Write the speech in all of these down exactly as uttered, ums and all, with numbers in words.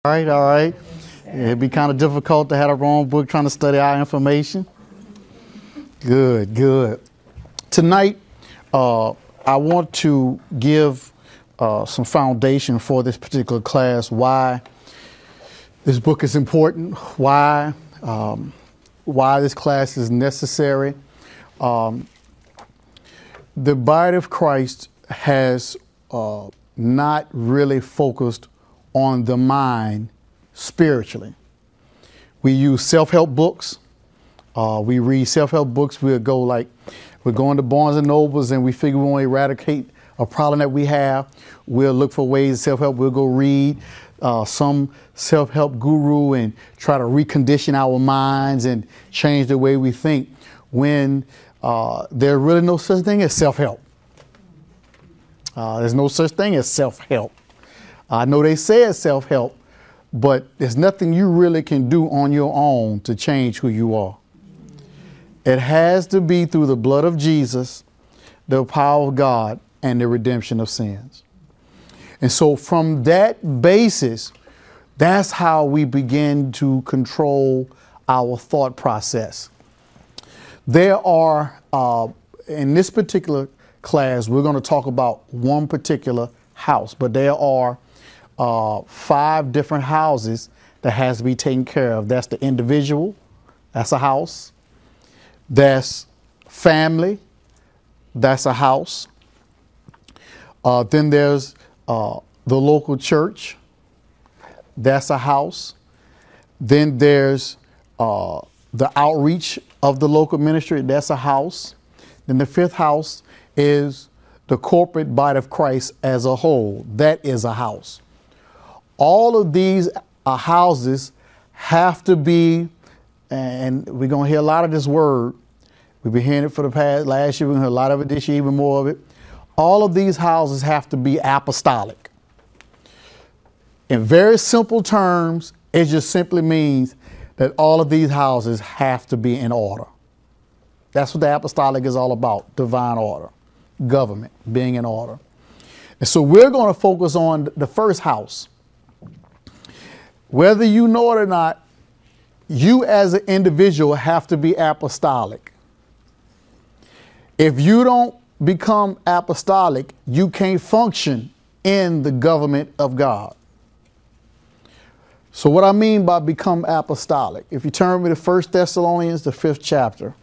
All right, all right. It'd be kind of difficult to have a wrong book trying to study our information. Good, good. Tonight, uh, I want to give uh, some foundation for this particular class, why this book is important, why, um, why this class is necessary. Um, the body of Christ has uh, not really focused on the mind spiritually. We use self-help books. Uh, we read self-help books. We'll go like, we're going to Barnes and Nobles and we figure we want to eradicate a problem that we have. We'll look for ways of self-help. We'll go read uh, some self-help guru and try to recondition our minds and change the way we think, when uh, there's really no such thing as self-help. Uh, there's no such thing as self-help. I know they say it's self-help, but there's nothing you really can do on your own to change who you are. It has to be through the blood of Jesus, the power of God, and the redemption of sins. And so from that basis, that's how we begin to control our thought process. There are, uh, in this particular class, we're going to talk about one particular house, but there are Uh, five different houses that has to be taken care of. That's the individual, that's a house. That's family, that's a house. Uh, then there's uh, the local church, that's a house. Then there's uh, the outreach of the local ministry, that's a house. Then the fifth house is the corporate body of Christ as a whole, that is a house. All of these uh, houses have to be, and we're going to hear a lot of this word. We've been hearing it for the past, last year, we're going to hear a lot of it this year, even more of it. All of these houses have to be apostolic. In very simple terms, it just simply means that all of these houses have to be in order. That's what the apostolic is all about, divine order, government, being in order. And so we're going to focus on the first house. Whether you know it or not, you as an individual have to be apostolic. If you don't become apostolic, you can't function in the government of God. So what I mean by become apostolic, if you turn me to First Thessalonians, the fifth chapter.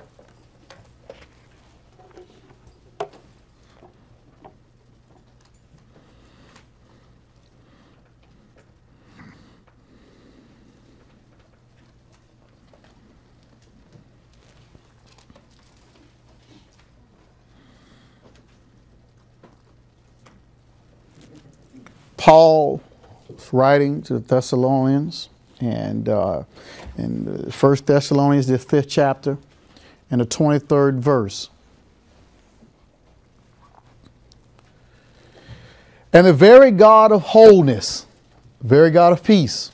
Paul was writing to the Thessalonians, and uh, in First Thessalonians, the fifth chapter, and the twenty-third verse. And the very God of wholeness, very God of peace,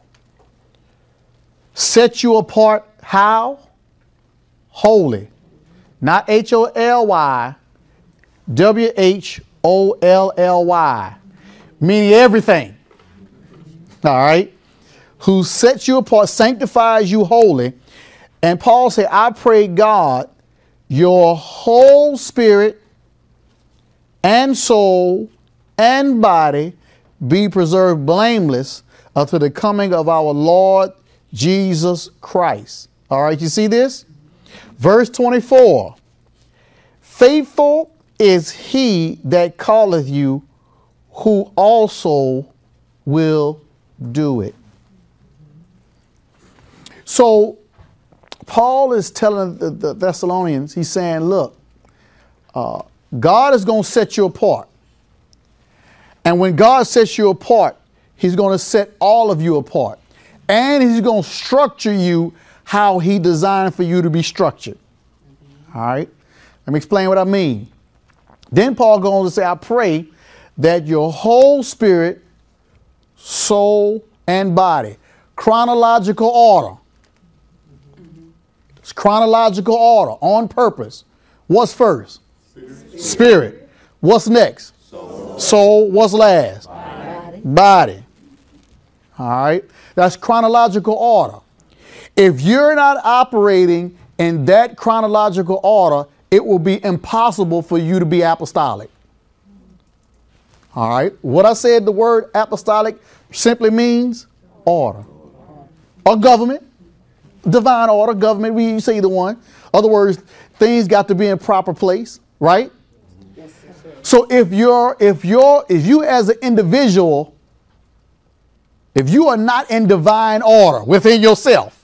set you apart how? Holy. Not H O L Y, W H O L L Y. Meaning everything, all right, who sets you apart, sanctifies you holy. And Paul said, I pray God, your whole spirit and soul and body be preserved blameless until the coming of our Lord Jesus Christ. All right, you see this? Verse twenty-four, faithful is he that calleth you, who also will do it. So Paul is telling the, the Thessalonians, he's saying, look, uh, God is going to set you apart. And when God sets you apart, he's going to set all of you apart. And he's going to structure you how he designed for you to be structured. All right. Let me explain what I mean. Then Paul goes on to say, I pray that your whole spirit, soul, and body, chronological order. It's chronological order on purpose. What's first? Spirit. Spirit. What's next? Soul. Soul. What's last? Body. Body. All right. That's chronological order. If you're not operating in that chronological order, it will be impossible for you to be apostolic. All right. What I said, the word apostolic simply means order or government, divine order, government. We say either one. Other words, things got to be in proper place, right? Yes, sir. So if you're, if you're, if you as an individual, if you are not in divine order within yourself,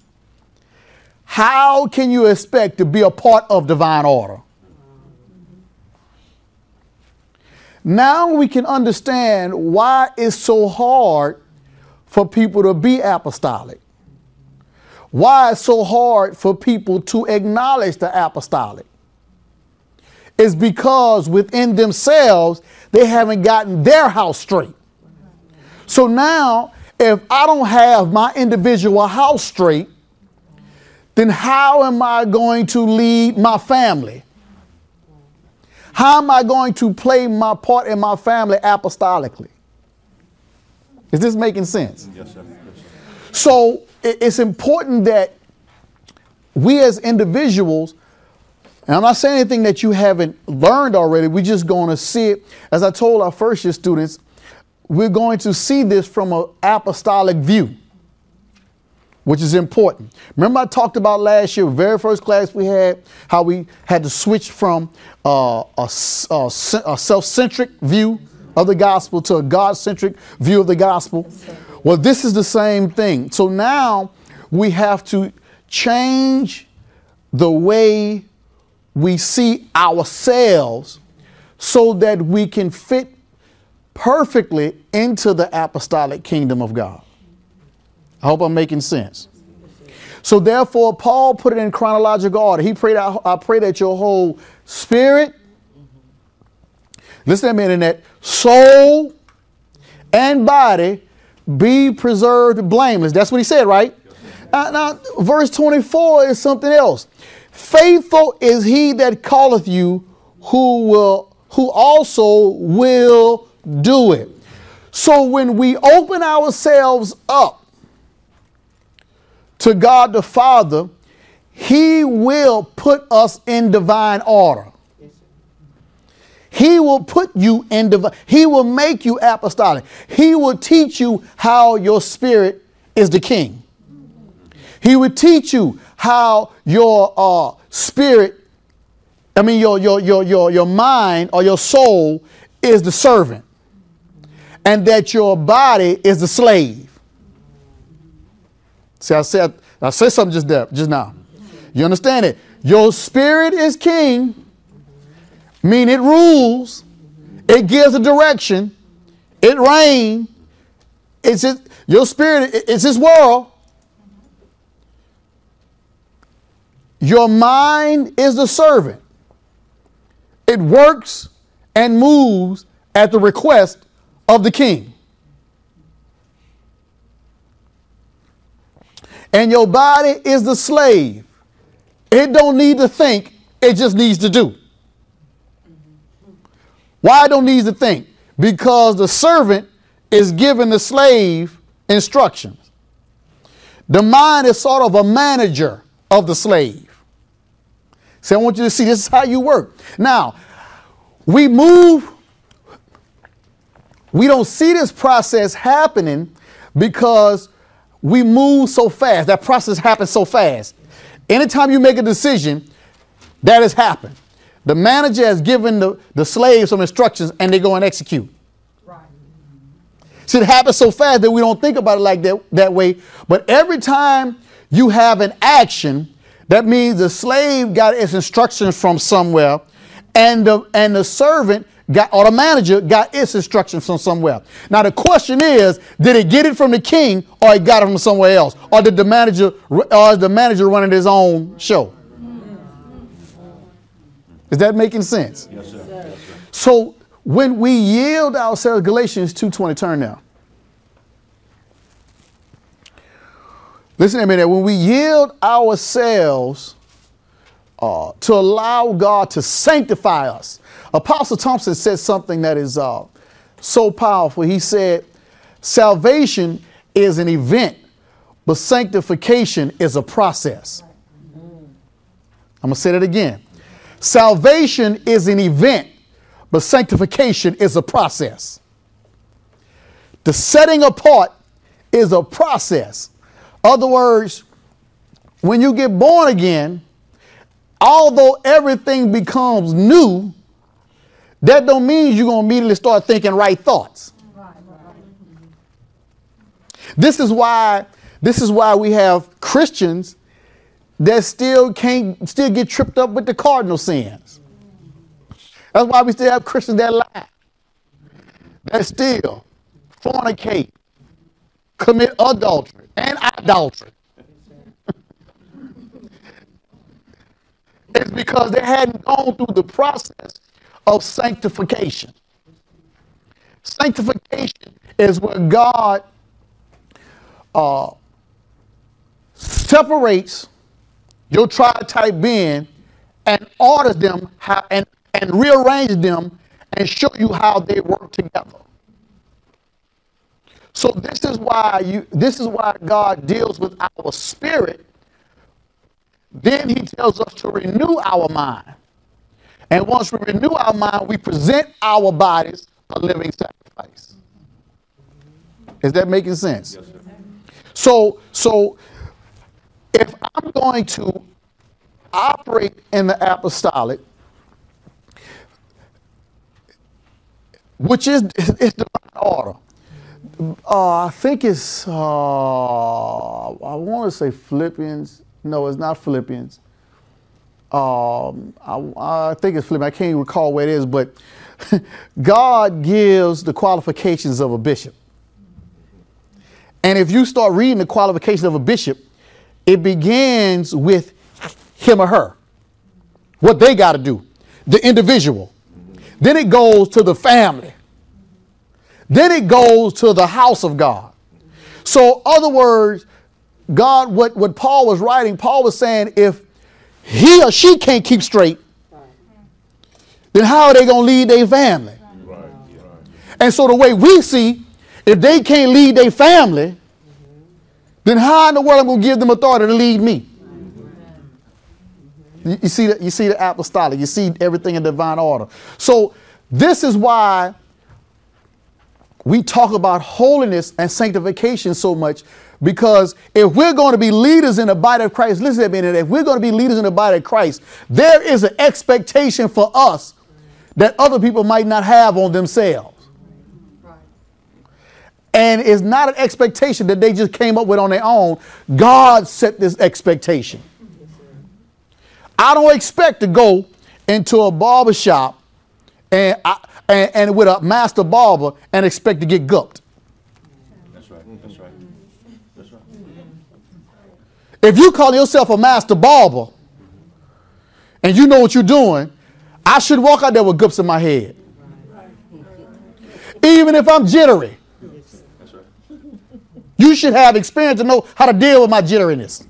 how can you expect to be a part of divine order? Now we can understand why it's so hard for people to be apostolic. Why it's so hard for people to acknowledge the apostolic. It's because within themselves, they haven't gotten their house straight. So now, if I don't have my individual house straight, then how am I going to lead my family? How am I going to play my part in my family apostolically? Is this making sense? Yes, sir. Yes, sir. So it's important that we as individuals, and I'm not saying anything that you haven't learned already, we're just going to see it. As I told our first year students, we're going to see this from an apostolic view, which is important. Remember I talked about last year, very first class we had, how we had to switch from uh, a, a, a self-centric view of the gospel to a God-centric view of the gospel. Well, this is the same thing. So now we have to change the way we see ourselves so that we can fit perfectly into the apostolic kingdom of God. I hope I'm making sense. So therefore, Paul put it in chronological order. He prayed, I, I pray that your whole spirit, listen to me, that soul and body be preserved blameless. That's what he said, right? Now, now, verse twenty-four is something else. Faithful is he that calleth you, who will, who also will do it. So when we open ourselves up to God the Father, he will put us in divine order. He will put you in divine, he will make you apostolic. He will teach you how your spirit is the king. He will teach you how your uh, spirit, I mean your, your, your, your, your mind or your soul is the servant, and that your body is the slave. See, I said, I said something just there, just now. You understand it? Your spirit is king, meaning it rules, it gives a direction, it reigns. It's just, your spirit, it's his world. Your mind is the servant. It works and moves at the request of the king. And your body is the slave. It don't need to think, it just needs to do. Why it don't need to think? Because the servant is giving the slave instructions. The mind is sort of a manager of the slave. So I want you to see this is how you work. Now, we move, we don't see this process happening because we move so fast. That process happens so fast. Anytime you make a decision, that has happened. The manager has given the, the slave some instructions and they go and execute. Right. See, it happens so fast that we don't think about it like that, that way. But every time you have an action, that means the slave got its instructions from somewhere, and the, and the servant got, or the manager got its instructions from somewhere. Now the question is, did it get it from the king or it got it from somewhere else? Or did the manager, or is the manager running his own show? Is that making sense? Yes, sir. Yes, sir. So when we yield ourselves, Galatians two twenty, turn now. Listen to me there. When we yield ourselves uh, to allow God to sanctify us, Apostle Thompson said something that is uh, so powerful. He said, salvation is an event, but sanctification is a process. I'm going to say that again. Salvation is an event, but sanctification is a process. The setting apart is a process. Other words, when you get born again, although everything becomes new, that don't mean you're going to immediately start thinking right thoughts. This is why, this is why we have Christians that still can't, still get tripped up with the cardinal sins. That's why we still have Christians that lie, that steal, fornicate, commit adultery and idolatry. It's because they hadn't gone through the process of sanctification. Sanctification is where God uh, separates your tritype being and orders them how, and, and rearranges them and show you how they work together. So this is why you this is why God deals with our spirit. Then he tells us to renew our mind. And once we renew our mind, we present our bodies a living sacrifice. Is that making sense? Yes, sir. So, so if I'm going to operate in the apostolic, which is, is divine order, uh, I think it's, uh, I want to say Philippians. No, it's not Philippians. Um, I, I think it's Philippians. I can't even recall where it is, but God gives the qualifications of a bishop. And if you start reading the qualifications of a bishop, it begins with him or her, what they got to do, the individual. Then it goes to the family. Then it goes to the house of God. So, other words, God, what, what Paul was writing, Paul was saying, if he or she can't keep straight, then how are they going to lead their family? Right, right. And so the way we see, if they can't lead their family, then how in the world am I going to give them authority to lead me? You, you see that? You see the apostolic. You see everything in divine order. So this is why we talk about holiness and sanctification so much, because if we're going to be leaders in the body of Christ, listen to me, if we're going to be leaders in the body of Christ, there is an expectation for us that other people might not have on themselves. Right. And it's not an expectation that they just came up with on their own. God set this expectation. I don't expect to go into a barber shop and, I, and, and with a master barber and expect to get gupped. That's right. That's right. That's right. If you call yourself a master barber and you know what you're doing, I should walk out there with gups in my head. Even if I'm jittery. That's right. You should have experience to know how to deal with my jitteriness.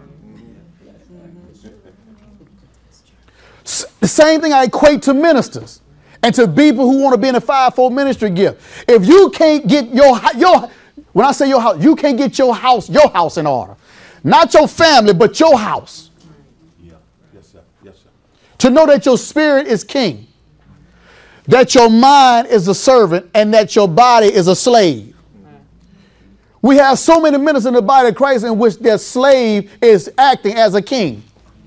The same thing I equate to ministers and to people who want to be in a fivefold ministry gift. If you can't get your, your, when I say your house, you can't get your house, your house in order. Not your family, but your house. Yeah. Yes, sir. Yes, sir. To know that your spirit is king, that your mind is a servant, and that your body is a slave. We have so many ministers in the body of Christ in which their slave is acting as a king.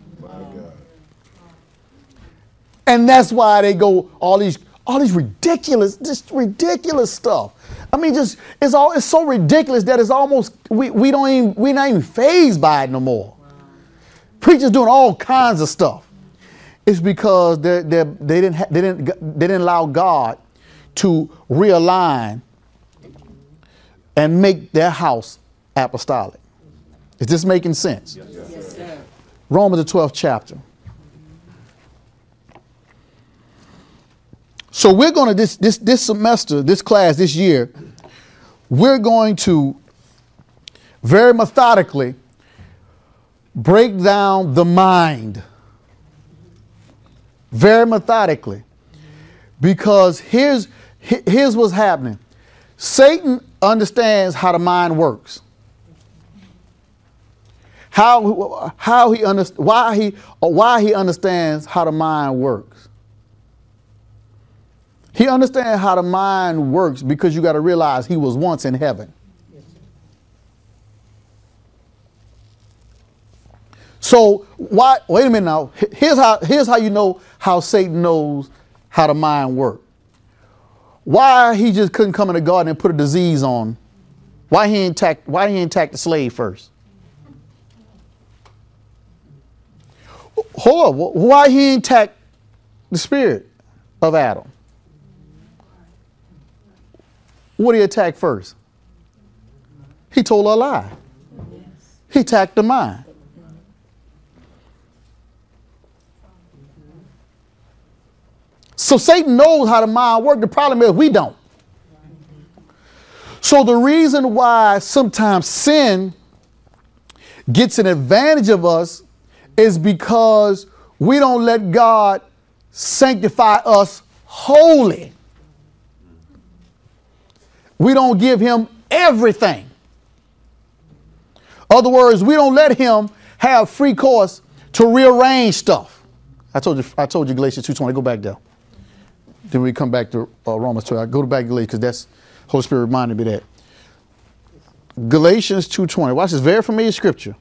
And that's why they go all these all these ridiculous, just ridiculous stuff. I mean, just it's all it's so ridiculous that it's almost we, we don't even we're not even fazed by it no more. Wow. Preachers doing all kinds of stuff. It's because they they they didn't ha- they didn't they didn't allow God to realign and make their house apostolic. Is this making sense? Yes, yes. Yes, sir. Romans the twelfth chapter. So we're going to, this, this, this semester, this class, this year, we're going to very methodically break down the mind. Very methodically. Because here's, here's what's happening. Satan understands how the mind works. How how he under, why he or why he understands how the mind works. He understands how the mind works because you got to realize he was once in heaven. So why? Wait a minute now. Here's how. Here's how you know how Satan knows how the mind works. Why he just couldn't come in the garden and put a disease on? Why he ain't attack? Why he ain't attack the slave first? Hold on. Why he ain't attack the spirit of Adam? What did he attack first? He told a lie. He attacked the mind. So Satan knows how the mind works. The problem is we don't. So the reason why sometimes sin gets an advantage of us is because we don't let God sanctify us wholly. We don't give him everything. In other words, we don't let him have free course to rearrange stuff. I told you, I told you Galatians two twenty. Go back there. Then we come back to uh, Romans two. I go back to Galatians because that's Holy Spirit reminded me of that. Galatians two twenty. Watch this very familiar scripture.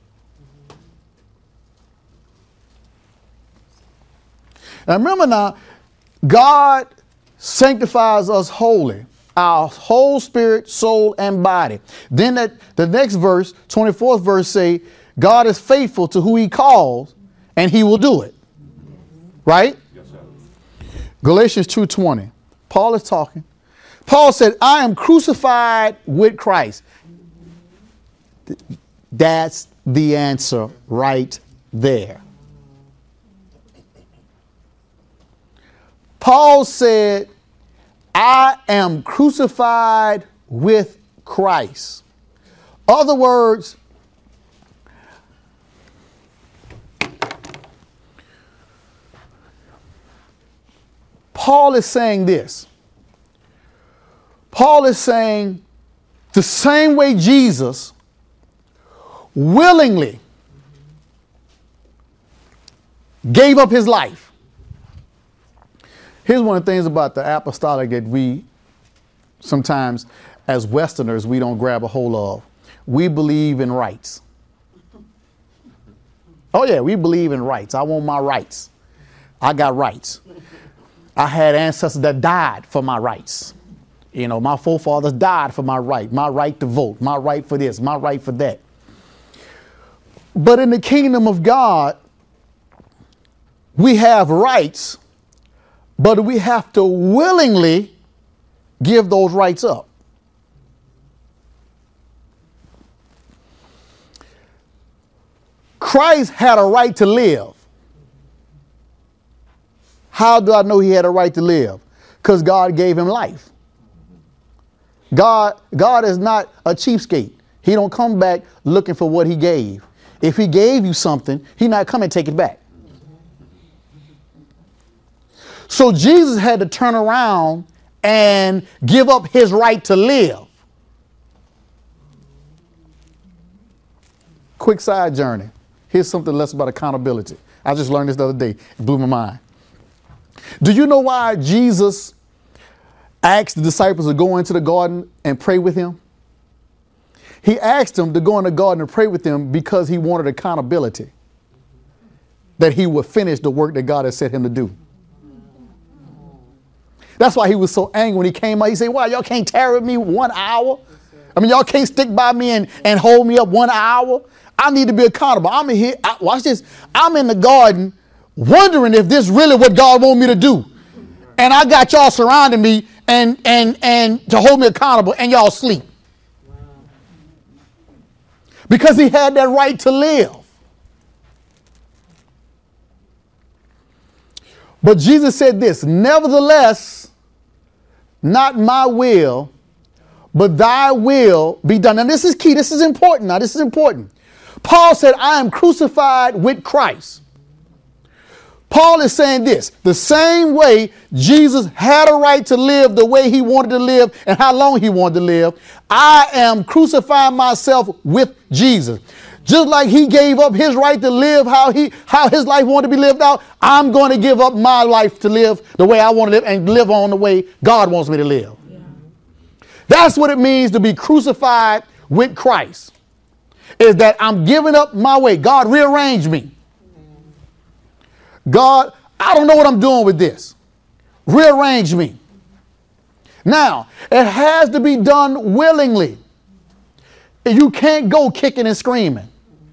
Now remember now, God sanctifies us wholly, our whole spirit, soul, and body. Then that the next verse, twenty-fourth verse, say, God is faithful to who he calls, and he will do it. Right? Yes, sir. Galatians two twenty. Paul is talking. Paul said, I am crucified with Christ. That's the answer right there. Paul said, I am crucified with Christ. Other words, Paul is saying this. Paul is saying the same way Jesus willingly gave up his life. Here's one of the things about the apostolic that we sometimes, as Westerners, we don't grab a hold of. We believe in rights. Oh yeah, we believe in rights. I want my rights. I got rights. I had ancestors that died for my rights. You know, my forefathers died for my right, my right to vote, my right for this, my right for that. But in the kingdom of God, we have rights, but we have to willingly give those rights up. Christ had a right to live. How do I know he had a right to live? Because God gave him life. God, God is not a cheapskate. He don't come back looking for what he gave. If he gave you something, he not come and take it back. So Jesus had to turn around and give up his right to live. Quick side journey. Here's something less about accountability. I just learned this the other day. It blew my mind. Do you know why Jesus asked the disciples to go into the garden and pray with him? He asked them to go in the garden and pray with him because he wanted accountability. That he would finish the work that God had set him to do. That's why he was so angry when he came out. He said, why, y'all can't tarry with me one hour? I mean, y'all can't stick by me and, and hold me up one hour? I need to be accountable. I'm in here. I, watch this. I'm in the garden wondering if this really what God wants me to do. And I got y'all surrounding me and, and, and to hold me accountable, and y'all sleep. Because he had that right to live. But Jesus said this, nevertheless, not my will, but thy will be done. Now this is key. This is important. Now this is important. Paul said, I am crucified with Christ. Paul is saying this: the same way Jesus had a right to live the way he wanted to live and how long he wanted to live, I am crucifying myself with Jesus. Just like he gave up his right to live how he how his life wanted to be lived out, I'm going to give up my life to live the way I want to live and live on the way God wants me to live. Yeah. That's what it means to be crucified with Christ, is that I'm giving up my way. God, rearrange me. God, I don't know what I'm doing with this. Rearrange me. Now, it has to be done willingly. You can't go kicking and screaming.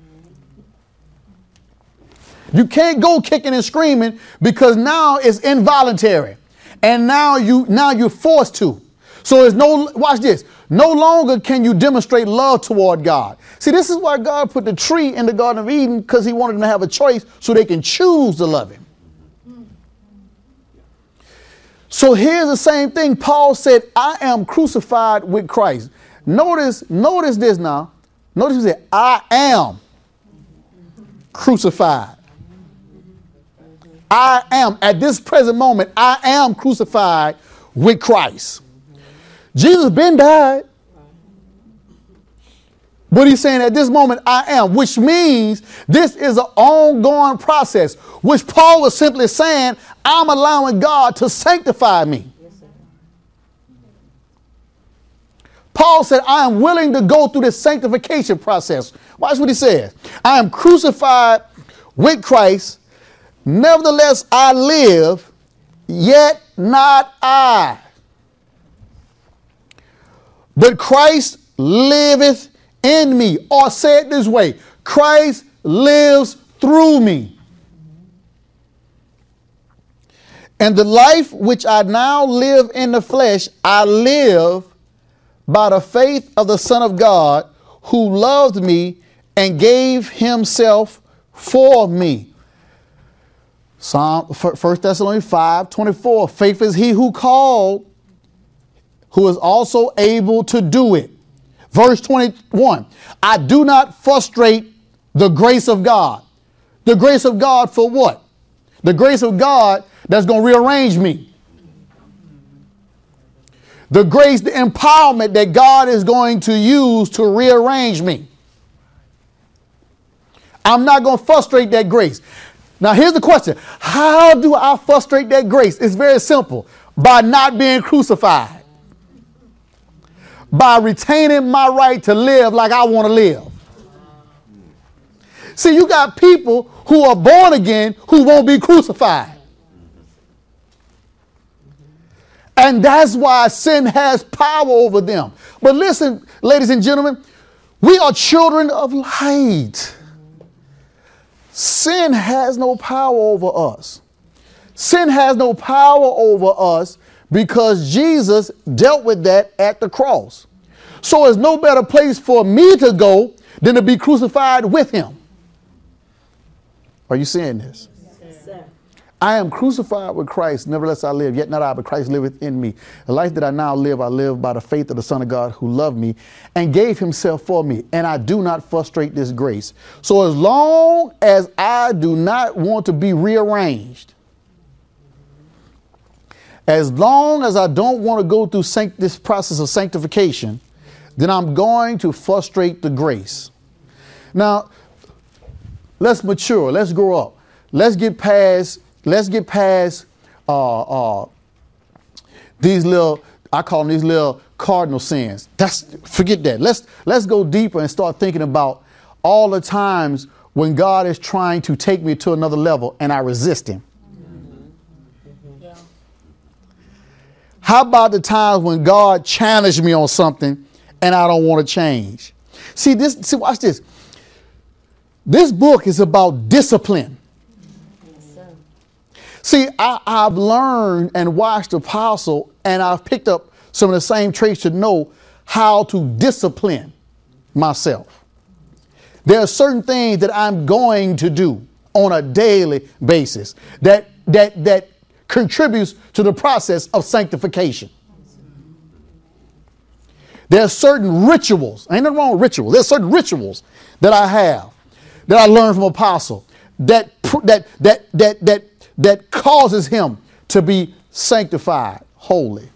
You can't go kicking and screaming because now it's involuntary. And now you now you're forced to. So it's no, watch this. No longer can you demonstrate love toward God. See, this is why God put the tree in the Garden of Eden, because he wanted them to have a choice so they can choose to love him. So here's the same thing. Paul said, I am crucified with Christ. Notice, notice this now. Notice he said, I am crucified. I am, at this present moment, I am crucified with Christ. Jesus been died. But he's saying at this moment, I am, which means this is an ongoing process, which Paul was simply saying, I'm allowing God to sanctify me. Yes, sir. Paul said, I am willing to go through this sanctification process. Watch what he says. I am crucified with Christ. Nevertheless, I live, yet not I. But Christ liveth in me. Or say it this way, Christ lives through me. And the life which I now live in the flesh, I live by the faith of the Son of God, who loved me and gave himself for me. Psalm, First Thessalonians five twenty-four, faith is he who called, who is also able to do it. Verse twenty-one, I do not frustrate the grace of God. The grace of God for what? The grace of God that's going to rearrange me. The grace, the empowerment that God is going to use to rearrange me. I'm not going to frustrate that grace. Now, here's the question. How do I frustrate that grace? It's very simple. By not being crucified. By retaining my right to live like I want to live. See, you got people who are born again who won't be crucified. And that's why sin has power over them. But listen, ladies and gentlemen, we are children of light. Sin has no power over us. Sin has no power over us because Jesus dealt with that at the cross. So there's no better place for me to go than to be crucified with him. Are you seeing this? Yes, sir. I am crucified with Christ, nevertheless I live, yet not I, but Christ liveth in me. The life that I now live, I live by the faith of the Son of God who loved me and gave himself for me. And I do not frustrate this grace. So as long as I do not want to be rearranged, as long as I don't want to go through sanct- this process of sanctification, then I'm going to frustrate the grace. Now, let's mature. Let's grow up. Let's get past, let's get past uh, uh, these little, I call them these little cardinal sins. That's, forget that. Let's, let's go deeper and start thinking about all the times when God is trying to take me to another level and I resist him. Mm-hmm. Yeah. How about the times when God challenged me on something and I don't want to change? See this, see, watch this. This book is about discipline. Yes, see, I, I've learned and watched Apostle, and I've picked up some of the same traits to know how to discipline myself. There are certain things that I'm going to do on a daily basis that that that contributes to the process of sanctification. There are certain rituals. Ain't nothing wrong with rituals. There are certain rituals that I have, that I learned from Apostle, that that that that that that causes him to be sanctified, holy.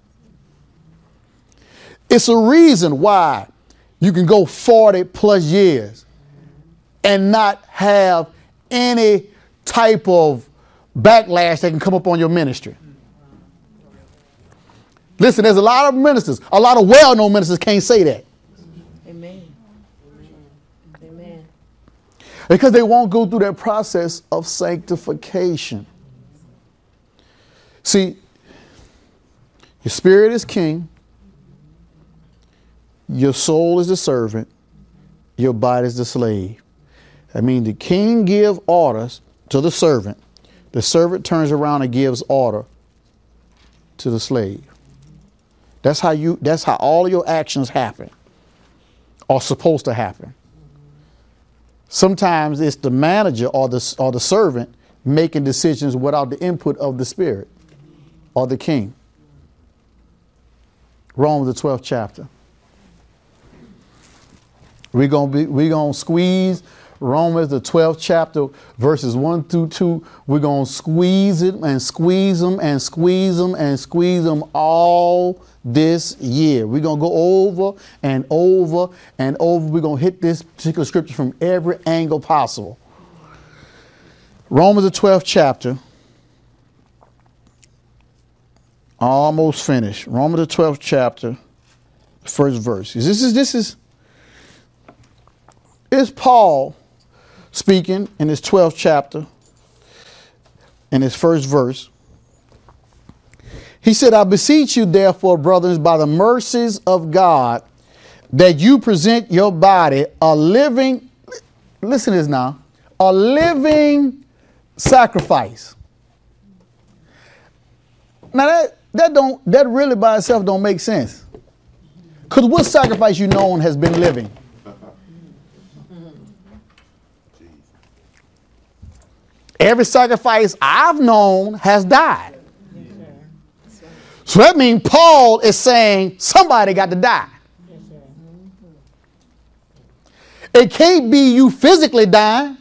It's a reason why you can go forty plus years and not have any type of backlash that can come up on your ministry. Listen, there's a lot of ministers, a lot of well-known ministers can't say that. Amen. Amen. Because they won't go through that process of sanctification. See, your spirit is king. Your soul is the servant. Your body is the slave. I mean, the king gives orders to the servant. The servant turns around and gives order to the slave. That's how you, that's how all of your actions happen, or supposed to happen. Sometimes it's the manager or the, or the servant making decisions without the input of the spirit or the king. Romans the twelfth chapter. We're gonna be we're gonna squeeze Romans the twelfth chapter, verses one through two. We're gonna squeeze it and squeeze them and squeeze them and squeeze them all this year. We're gonna go over and over and over. We're gonna hit this particular scripture from every angle possible. Romans the twelfth chapter. Almost finished. Romans the twelfth chapter, first verse. This is this is is Paul speaking in his twelfth chapter, in his first verse. He said, I beseech you, therefore, brothers, by the mercies of God, that you present your body a living, listen to this now, a living sacrifice. Now that, that don't, that really by itself don't make sense. Because what sacrifice you known has been living? Every sacrifice I've known has died. So that means Paul is saying somebody got to die. It can't be you physically dying.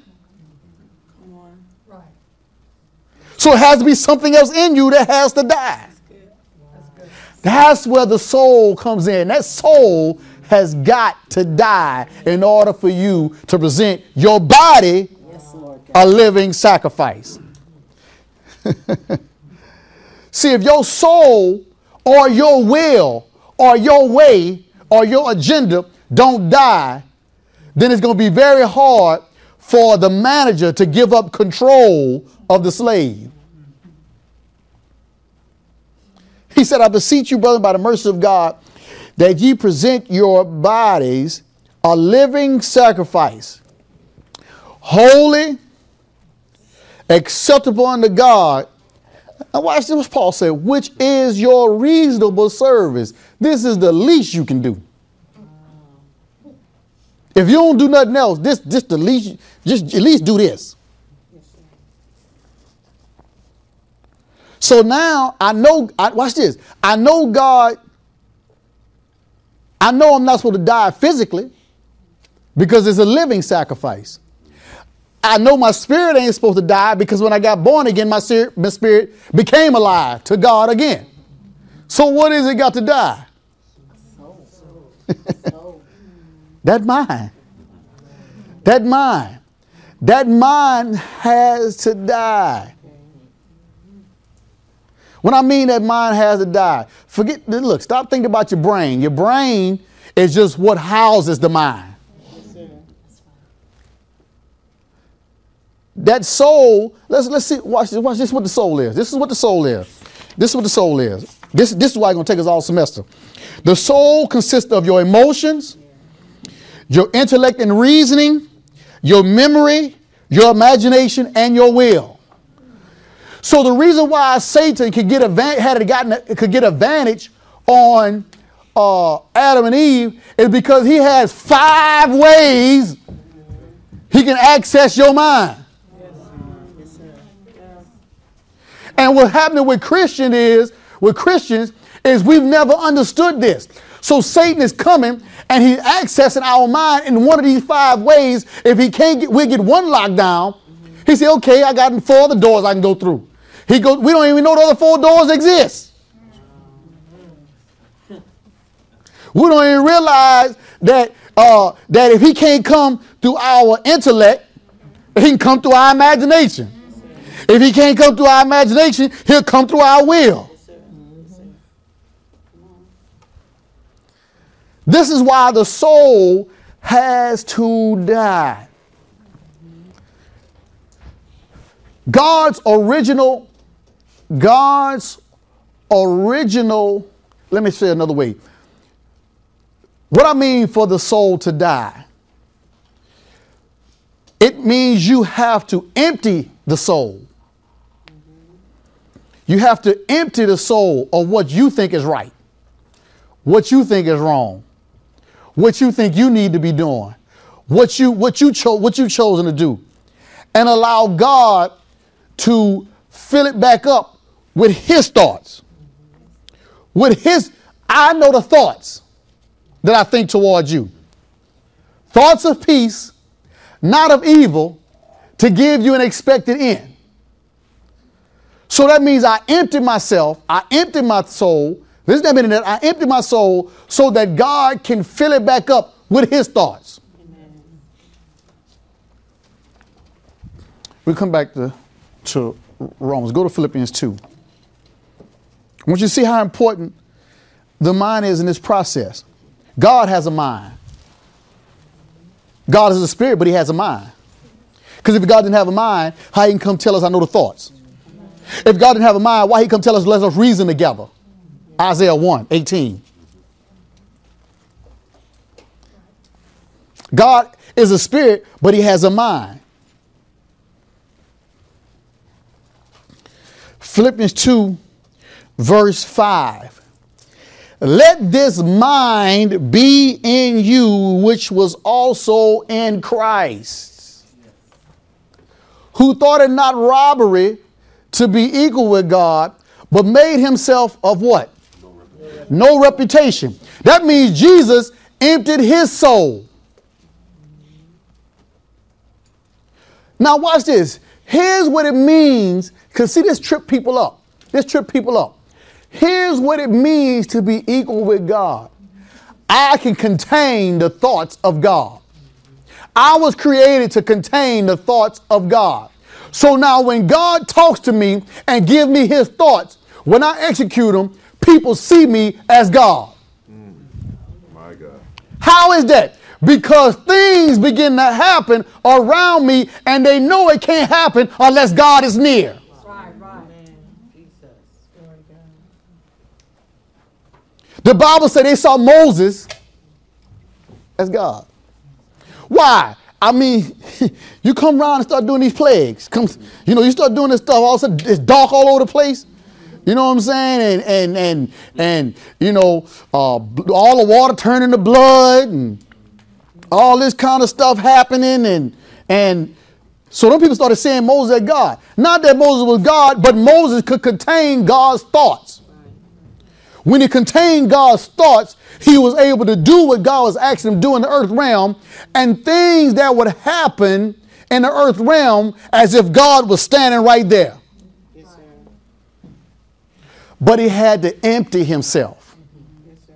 So it has to be something else in you that has to die. That's where the soul comes in. That soul has got to die in order for you to present your body a living sacrifice. See, if your soul or your will or your way or your agenda don't die, then it's going to be very hard for the manager to give up control of the slave. He said, I beseech you, brother, by the mercy of God, that ye present your bodies a living sacrifice, holy, acceptable unto God. Now watch this, what Paul said, which is your reasonable service. This is the least you can do. If you don't do nothing else, this, this the least, just at least do this. So now I know, I, watch this. I know God, I know I'm not supposed to die physically because it's a living sacrifice. I know my spirit ain't supposed to die because when I got born again, my spirit, my spirit became alive to God again. So what is it got to die? That mind. That mind. That mind has to die. When I mean that mind has to die, forget, look, stop thinking about your brain. Your brain is just what houses the mind. That soul, let's let's see, watch this, watch this what the soul is. This is what the soul is. This is what the soul is. This, this is why it's going to take us all semester. The soul consists of your emotions, your intellect and reasoning, your memory, your imagination, and your will. So the reason why Satan could get a had gotten could get advantage on uh, Adam and Eve is because he has five ways he can access your mind. And what's happening with Christian is, with Christians is we've never understood this. So Satan is coming and he's accessing our mind in one of these five ways. If he can't get, we get one lockdown, He said, okay, I got four other doors I can go through. He goes, we don't even know the other four doors exist. We don't even realize that uh, that if he can't come through our intellect, he can come through our imagination. If he can't come through our imagination, he'll come through our will. This is why the soul has to die. God's original, God's original, let me say it another way. What I mean for the soul to die, it means you have to empty the soul. You have to empty the soul of what you think is right, what you think is wrong, what you think you need to be doing, what you what you chose what you chosen to do, and allow God to fill it back up with his thoughts. With his, I know the thoughts that I think towards you. Thoughts of peace, not of evil, to give you an expected end. So that means I empty myself, I empty my soul. This doesn't mean that I empty my soul so that God can fill it back up with his thoughts. Amen. We'll come back to, to Romans. Go to Philippians two. I want you to see how important the mind is in this process. God has a mind. God is a spirit, but he has a mind. Because if God didn't have a mind, how he can come tell us I know the thoughts? If God didn't have a mind, why he come tell us let us reason together? Isaiah one eighteen. God is a spirit, but he has a mind. Philippians two, verse five. Let this mind be in you, which was also in Christ, who thought it not robbery to be equal with God, but made himself of what? No reputation. No reputation. That means Jesus emptied his soul. Now watch this. Here's what it means. Because see, this trip people up. This trip people up. Here's what it means to be equal with God. I can contain the thoughts of God. I was created to contain the thoughts of God. So now when God talks to me and give me his thoughts, when I execute them, people see me as God. Mm, my God. How is that? Because things begin to happen around me and they know it can't happen unless God is near. Right, right. Jesus. The Bible said they saw Moses as God. Why? I mean, you come around and start doing these plagues. Come, you know, you start doing this stuff, all of a sudden it's dark all over the place. You know what I'm saying? And, and, and, and you know, uh, all the water turning to blood and all this kind of stuff happening. And, and so then people started saying Moses as God. Not that Moses was God, but Moses could contain God's thoughts. When he contained God's thoughts, he was able to do what God was asking him to do in the earth realm, and things that would happen in the earth realm as if God was standing right there. Yes, sir. But he had to empty himself. Yes, sir.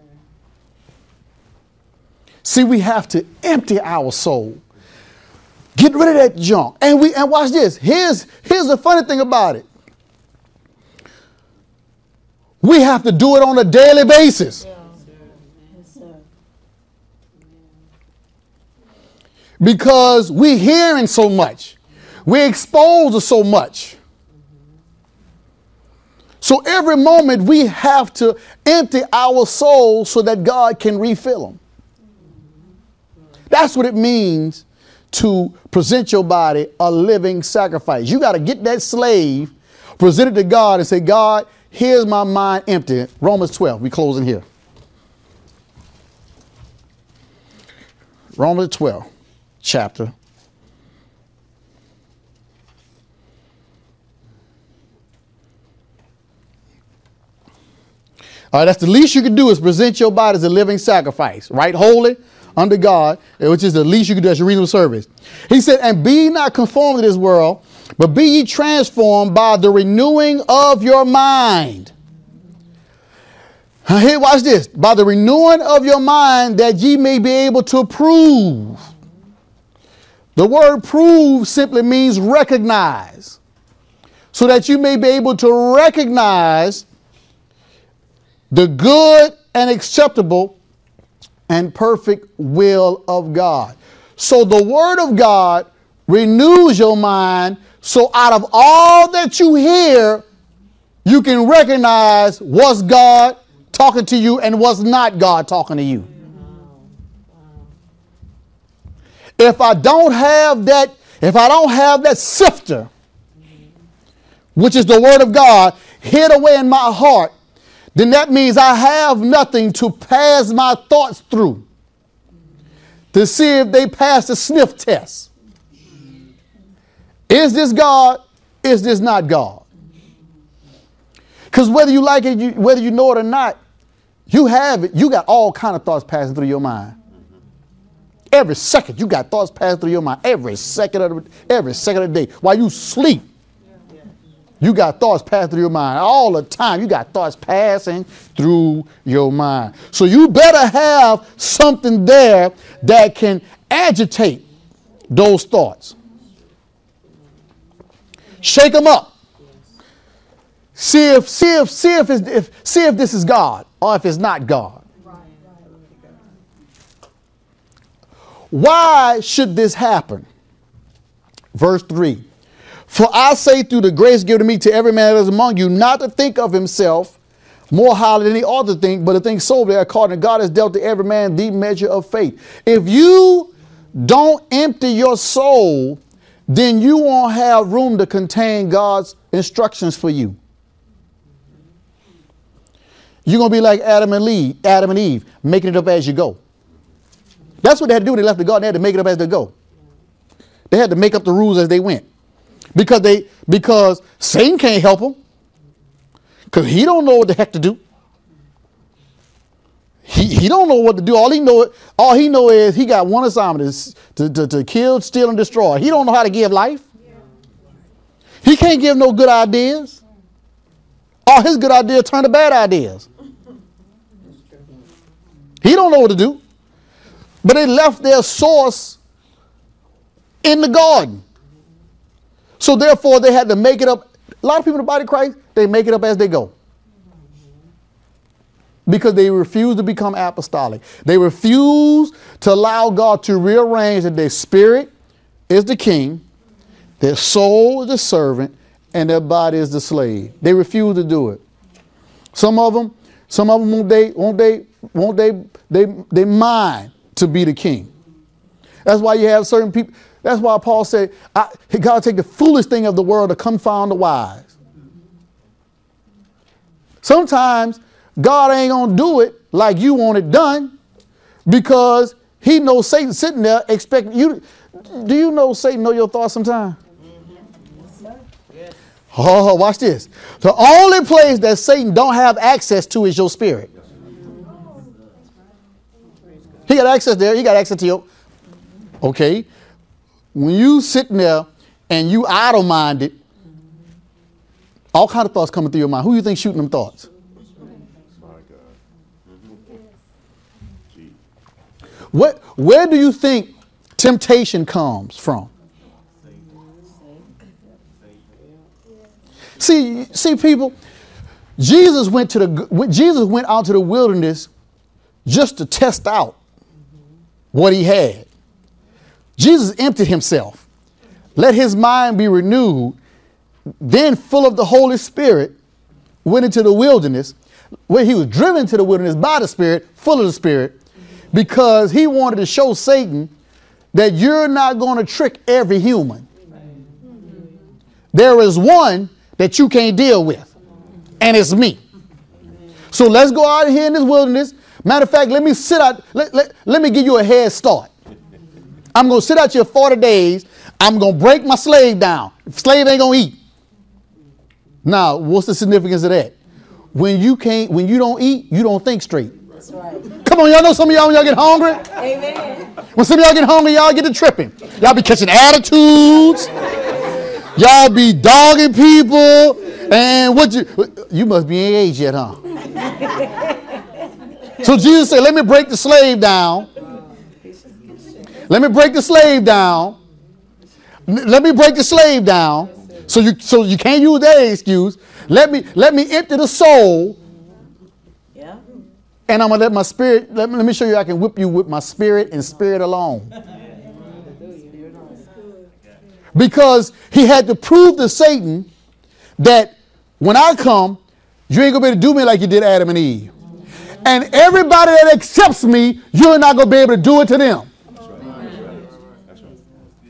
See, we have to empty our soul. Get rid of that junk. And we and watch this. Here's, here's the funny thing about it. We have to do it on a daily basis. Yeah. Yes, sir. Because we're hearing so much. We're exposed to so much. So every moment we have to empty our souls so that God can refill them. That's what it means to present your body a living sacrifice. You got to get that slave, present it to God and say, God, here's my mind empty. Romans twelve, we closing here. Romans twelve, chapter. All right, that's the least you can do is present your body as a living sacrifice, right? Holy unto God, which is the least you can do as your reasonable service. He said, and be not conformed to this world, But be ye transformed by the renewing of your mind. Now here, watch this. By the renewing of your mind, that ye may be able to prove. The word prove simply means recognize. So that you may be able to recognize the good and acceptable and perfect will of God. So the word of God renews your mind. So out of all that you hear, you can recognize what's God talking to you and what's not God talking to you. If I don't have that, if I don't have that sifter, which is the word of God, hid away in my heart, then that means I have nothing to pass my thoughts through to see if they pass the sniff test. Is this God? Is this not God? Because whether you like it, you, whether you know it or not, you have it. You got all kind of thoughts passing through your mind. Every second, you got thoughts passing through your mind. Every second of the, every second of the day, while you sleep, you got thoughts passing through your mind. All the time, you got thoughts passing through your mind. So you better have something there that can agitate those thoughts. Shake them up. See if, see if, see if, it's, if, see if this is God or if it's not God. Why should this happen? Verse three. For I say through the grace given to me to every man that is among you, not to think of himself more highly than he ought to think, but to think soberly according to God has dealt to every man the measure of faith. If you don't empty your soul, then you won't have room to contain God's instructions for you. You're going to be like Adam and Eve, Adam and Eve, making it up as you go. That's what they had to do when they left the garden. They had to make it up as they go. They had to make up the rules as they went. Because they, because Satan can't help them. Because he don't know what the heck to do. He, he don't know what to do. All he know, all he know is he got one assignment, is to, to, to kill, steal, and destroy. He don't know how to give life. He can't give no good ideas. All his good ideas turn to bad ideas. He don't know what to do. But they left their source in the garden. So therefore they had to make it up. A lot of people in the body of Christ, they make it up as they go. Because they refuse to become apostolic. They refuse to allow God to rearrange that their spirit is the king, their soul is the servant, and their body is the slave. They refuse to do it. Some of them, some of them won't they, won't they, won't they, they, they mind to be the king. That's why you have certain people. That's why Paul said, I, God take the foolish thing of the world to confound the wise. Sometimes God ain't going to do it like you want it done because he knows Satan sitting there expecting you. Do you know Satan know your thoughts sometimes? Oh, watch this. The only place that Satan don't have access to is your spirit. He got access there. He got access to your. Okay. When you sitting there and you idle-minded, all kind of thoughts coming through your mind. Who do you think shooting them thoughts? What, where do you think temptation comes from? See, see, people, Jesus went to the Jesus went out to the wilderness just to test out what he had. Jesus emptied himself, let his mind be renewed, then full of the Holy Spirit, went into the wilderness, where he was driven to the wilderness by the Spirit, full of the Spirit, because he wanted to show Satan that you're not going to trick every human. There is one that you can't deal with, and it's me. So let's go out here in this wilderness. Matter of fact, let me sit out, let, let, let me give you a head start. I'm going to sit out here forty days. I'm going to break my slave down. Slave ain't going to eat. Now, what's the significance of that? When you can't, when you don't eat, you don't think straight. That's right. Come on, y'all know some of y'all when y'all get hungry. Amen. When some of y'all get hungry, y'all get to tripping. Y'all be catching attitudes. Y'all be dogging people, and what you you must be in age yet, huh? So Jesus said, let me break the slave down. Let me break the slave down. Let me break the slave down. So you so you can't use that excuse. Let me let me empty the soul. Yeah. And I'm gonna let my spirit, let me, let me show you I can whip you with my spirit and spirit alone. Because he had to prove to Satan that when I come, you ain't gonna be able to do me like you did Adam and Eve. And everybody that accepts me, you're not gonna be able to do it to them. That's right. That's right. That's right.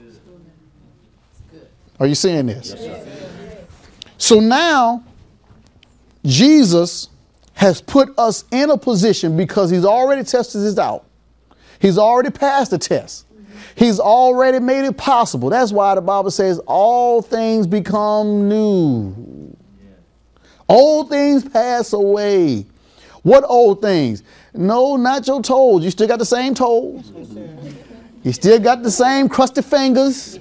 Are you seeing this? So now, Jesus has put us in a position because he's already tested this out. He's already passed the test. He's already made it possible. That's why the Bible says all things become new. Old things pass away. What old things? No, not your toes. You still got the same toes. You still got the same crusty fingers.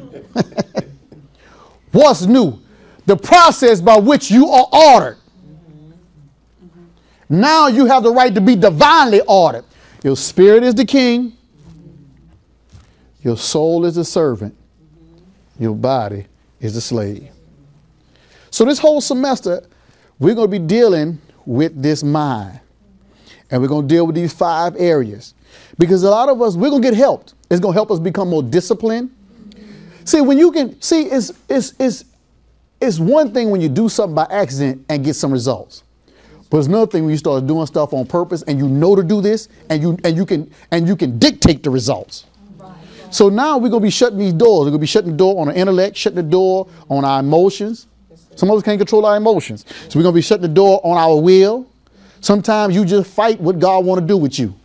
What's new? The process by which you are ordered. Now you have the right to be divinely ordered. Your spirit is the king. Your soul is the servant. Your body is the slave. So this whole semester, we're going to be dealing with this mind. And we're going to deal with these five areas. Because a lot of us, we're going to get helped. It's going to help us become more disciplined. See, when you can, see, it's, it's, it's, it's one thing when you do something by accident and get some results. But it's another thing when you start doing stuff on purpose and you know to do this and you, and you, can, and you can dictate the results. So now we're going to be shutting these doors. We're going to be shutting the door on our intellect, shutting the door on our emotions. Some of us can't control our emotions. So we're going to be shutting the door on our will. Sometimes you just fight what God want to do with you.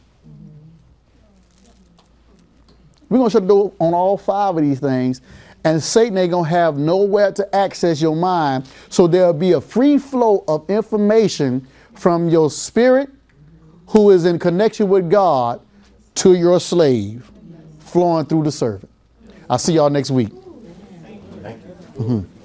We're going to shut the door on all five of these things. And Satan ain't going to have nowhere to access your mind. So there'll be a free flow of information from your spirit, who is in connection with God, to your slave, flowing through the servant. I'll see y'all next week. Thank you. Mm-hmm.